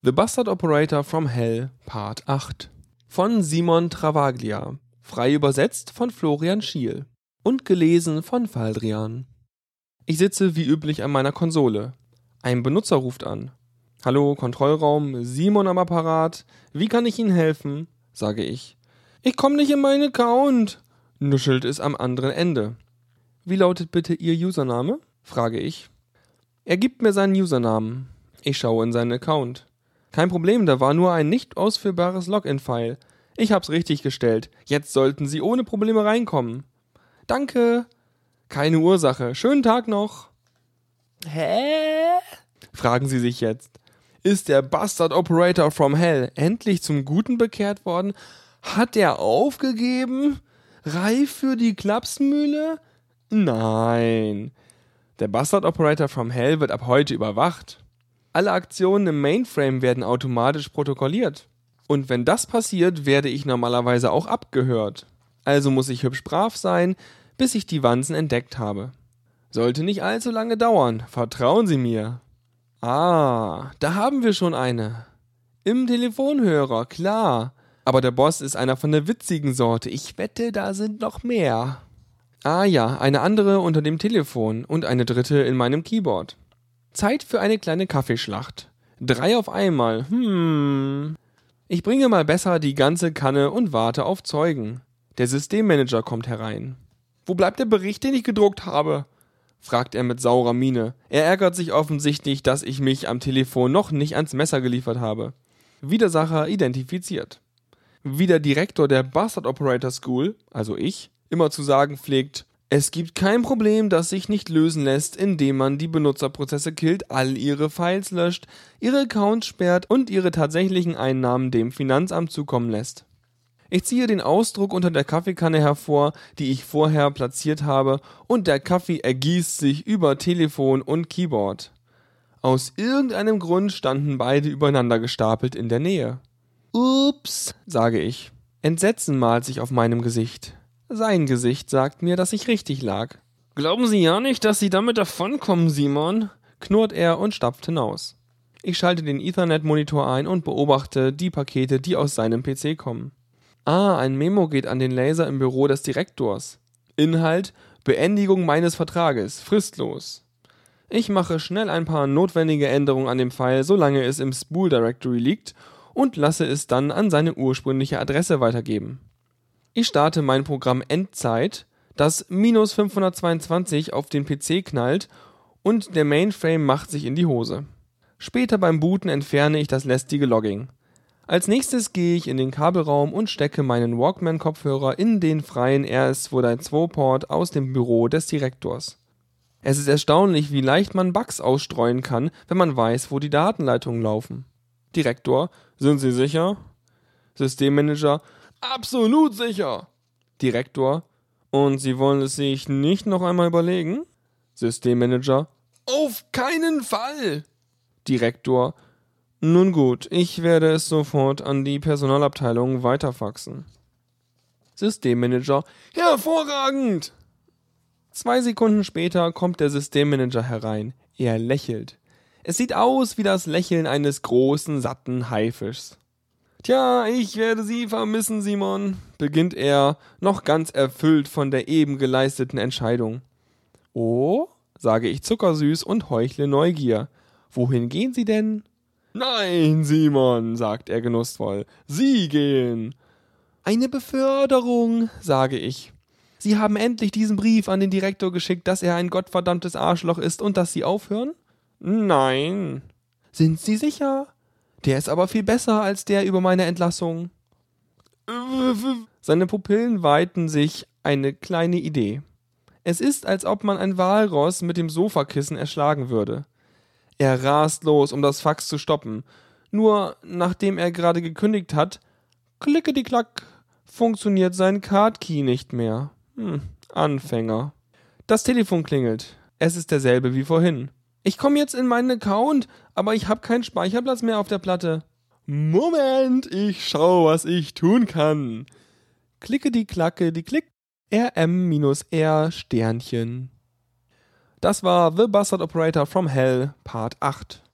The Bastard Operator from Hell, Part 8 von Simon Travaglia, frei übersetzt von Florian Schiel und gelesen von Faldrian. Ich sitze wie üblich an meiner Konsole. Ein Benutzer ruft an. Hallo, Kontrollraum, Simon am Apparat. Wie kann ich Ihnen helfen? Sage ich. Ich komme nicht in meinen Account, nuschelt es am anderen Ende. Wie lautet bitte Ihr Username? Frage ich. Er gibt mir seinen Usernamen. Ich schaue in seinen Account. Kein Problem, da war nur ein nicht ausführbares Login-File. Ich hab's richtig gestellt. Jetzt sollten Sie ohne Probleme reinkommen. Danke. Keine Ursache. Schönen Tag noch. Hä? Fragen Sie sich jetzt. Ist der Bastard Operator from Hell endlich zum Guten bekehrt worden? Hat er aufgegeben? Reif für die Klapsmühle? Nein. Der Bastard Operator from Hell wird ab heute überwacht. Alle Aktionen im Mainframe werden automatisch protokolliert. Und wenn das passiert, werde ich normalerweise auch abgehört. Also muss ich hübsch brav sein, bis ich die Wanzen entdeckt habe. Sollte nicht allzu lange dauern, vertrauen Sie mir. Ah, da haben wir schon eine. Im Telefonhörer, klar. Aber der Boss ist einer von der witzigen Sorte. Ich wette, da sind noch mehr. Ah ja, eine andere unter dem Telefon und eine dritte in meinem Keyboard. Zeit für eine kleine Kaffeeschlacht. 3 auf einmal. Ich bringe mal besser die ganze Kanne und warte auf Zeugen. Der Systemmanager kommt herein. Wo bleibt der Bericht, den ich gedruckt habe? Fragt er mit saurer Miene. Er ärgert sich offensichtlich, dass ich mich am Telefon noch nicht ans Messer geliefert habe. Widersacher identifiziert. Wie der Direktor der Bastard Operator School, also ich, immer zu sagen pflegt: Es gibt kein Problem, das sich nicht lösen lässt, indem man die Benutzerprozesse killt, all ihre Files löscht, ihre Accounts sperrt und ihre tatsächlichen Einnahmen dem Finanzamt zukommen lässt. Ich ziehe den Ausdruck unter der Kaffeekanne hervor, die ich vorher platziert habe, und der Kaffee ergießt sich über Telefon und Keyboard. Aus irgendeinem Grund standen beide übereinander gestapelt in der Nähe. Ups, sage ich. Entsetzen malt sich auf meinem Gesicht. Sein Gesicht sagt mir, dass ich richtig lag. Glauben Sie ja nicht, dass Sie damit davonkommen, Simon, knurrt er und stapft hinaus. Ich schalte den Ethernet-Monitor ein und beobachte die Pakete, die aus seinem PC kommen. Ah, ein Memo geht an den Laser im Büro des Direktors. Inhalt: Beendigung meines Vertrages, fristlos. Ich mache schnell ein paar notwendige Änderungen an dem File, solange es im Spool Directory liegt, und lasse es dann an seine ursprüngliche Adresse weitergeben. Ich starte mein Programm Endzeit, das -522 auf den PC knallt und der Mainframe macht sich in die Hose. Später beim Booten entferne ich das lästige Logging. Als nächstes gehe ich in den Kabelraum und stecke meinen Walkman-Kopfhörer in den freien RS-232-Port aus dem Büro des Direktors. Es ist erstaunlich, wie leicht man Bugs ausstreuen kann, wenn man weiß, wo die Datenleitungen laufen. Direktor: Sind Sie sicher? Systemmanager: Absolut sicher. Direktor: Und Sie wollen es sich nicht noch einmal überlegen? Systemmanager: Auf keinen Fall. Direktor: Nun gut, ich werde es sofort an die Personalabteilung weiterfaxen. Systemmanager: Hervorragend! 2 Sekunden später kommt der Systemmanager herein. Er lächelt. Es sieht aus wie das Lächeln eines großen, satten Haifischs. Tja, ich werde Sie vermissen, Simon, beginnt er, noch ganz erfüllt von der eben geleisteten Entscheidung. Oh, sage ich zuckersüß und heuchle Neugier. Wohin gehen Sie denn? Nein, Simon, sagt er genussvoll, Sie gehen. Eine Beförderung, sage ich. Sie haben endlich diesen Brief an den Direktor geschickt, dass er ein gottverdammtes Arschloch ist und dass Sie aufhören? Nein. Sind Sie sicher? Der ist aber viel besser als der über meine Entlassung. Seine Pupillen weiten sich eine kleine Idee. Es ist, als ob man ein Walross mit dem Sofakissen erschlagen würde. Er rast los, um das Fax zu stoppen. Nur, nachdem er gerade gekündigt hat, klickety-klack, funktioniert sein Card-Key nicht mehr. Anfänger. Das Telefon klingelt. Es ist derselbe wie vorhin. Ich komme jetzt in meinen Account, aber ich habe keinen Speicherplatz mehr auf der Platte. Moment, ich schau, was ich tun kann. Klickety-klackety-klick, RM-R Sternchen. Das war The Bastard Operator from Hell, Part 8.